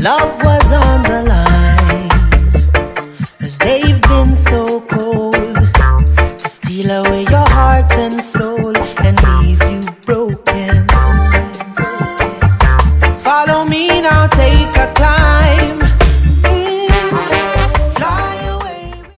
Love was on the line, as they've been so